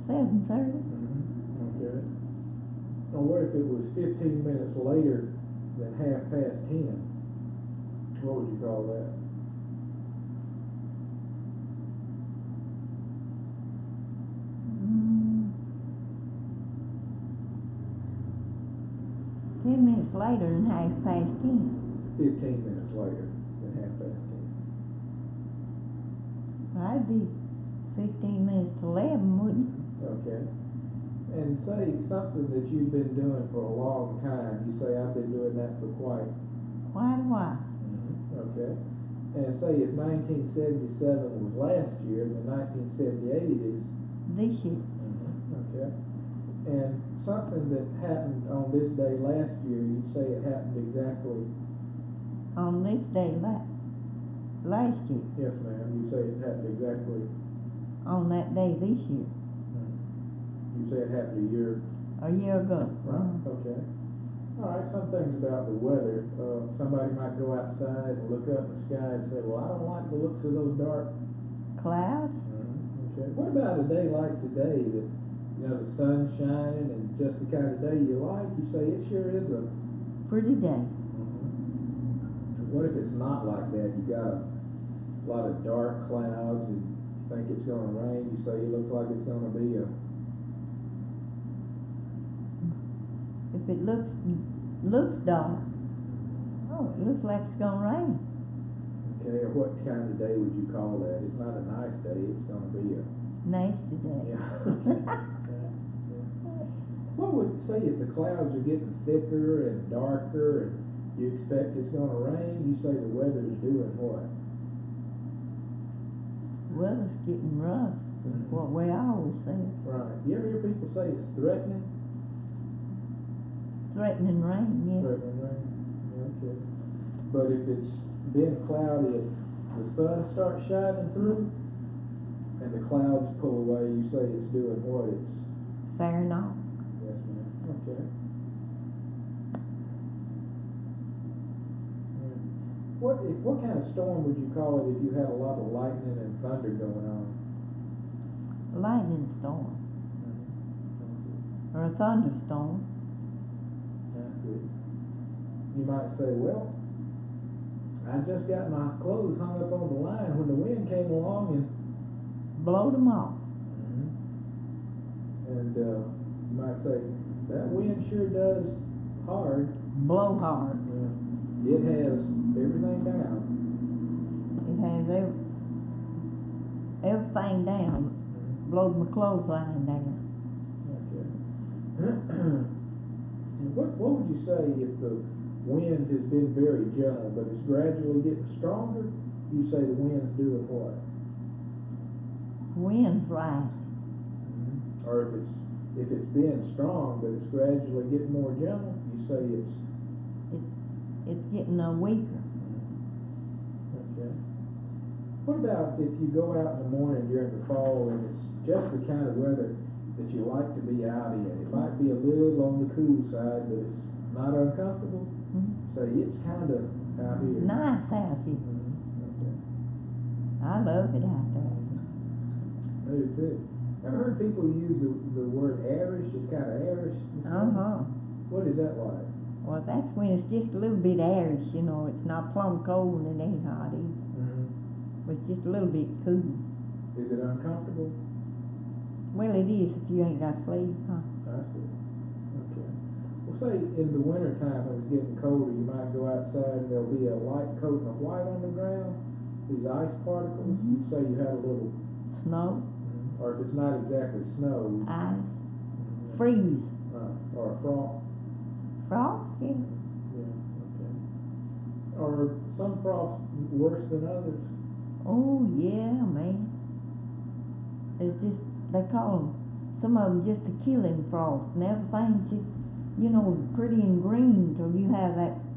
7:30. Okay. Now what if it was 15 minutes later than 10:30? What would you call that? Mm, 10 minutes later than 10:30. 15 minutes later than 10:30. I'd be 15 minutes to 11, wouldn't it? Okay. And say something that you've been doing for a long time. You say, I've been doing that for quite. Quite a while. Okay. And say if 1977 was last year, then 1978 is. This year. Okay. And something that happened on this day last year, you'd say it happened exactly. On this day last year. Yes, ma'am. You say it happened exactly. On that day this year. You say it happened a year. A year ago. Right. Okay. All right. Some things about the weather. Somebody might go outside and look up in the sky and say, "Well, I don't like the looks of those dark Clouds? Okay. What about a day like today that, the sun's shining and just the kind of day you like? You say it sure is a. Pretty day. What if it's not like that? You got a lot of dark clouds and you think it's going to rain. You say it looks like it's going to be a. If it looks dark, oh, it looks like it's gonna rain. Okay, or what kind of day would you call that? It's not a nice day. It's going to be a. Nasty day. Yeah. What would say if the clouds are getting thicker and darker and you expect it's going to rain? You say the weather's doing what? Weather's getting rough. That's what we always say. Right. You ever hear people say it's threatening? Threatening rain, yeah. Threatening rain. Okay. But if it's been cloudy, if the sun starts shining through and the clouds pull away, you say it's doing what? It's. Fair enough. Yes, ma'am. Okay. What kind of storm would you call it if you had a lot of lightning and thunder going on? Lightning storm. Or a thunderstorm. That's it. You might say, well, I just got my clothes hung up on the line when the wind came along and Blowed them off. And you might say, that wind sure does hard. Blow hard. It has everything down. It has everything down. Blowed my clothesline down. Okay. What would you say if the wind has been very gentle, but it's gradually getting stronger? You say the wind's doing what? Wind's rising. Or if it's been strong, but it's gradually getting more gentle, you say It's getting weaker. Okay. What about if you go out in the morning during the fall and it's just the kind of weather that you like to be out in? It might be a little on the cool side, but it's not uncomfortable. So it's kind of out here. Nice out here. Okay. I love it out there. I do too. I've heard people use the word airish. It's kind of airish. What is that like? Well, that's when it's just a little bit airish, It's not plumb cold and it ain't hot either. But it's just a little bit cool. Is it uncomfortable? Well, it is if you ain't got sleeves, huh? I see. Okay. Well, say in the wintertime when it's getting colder, you might go outside and there'll be a light coating of white on the ground, these ice particles. You'd say you had a little. Snow. Or if it's not exactly snow. Ice. Freeze. Or a frost. Frost, yeah. Yeah, okay. Are some frosts worse than others? Oh, yeah, man. It's just, they call them, some of them just a killing frost, and everything's just, pretty and green till you have that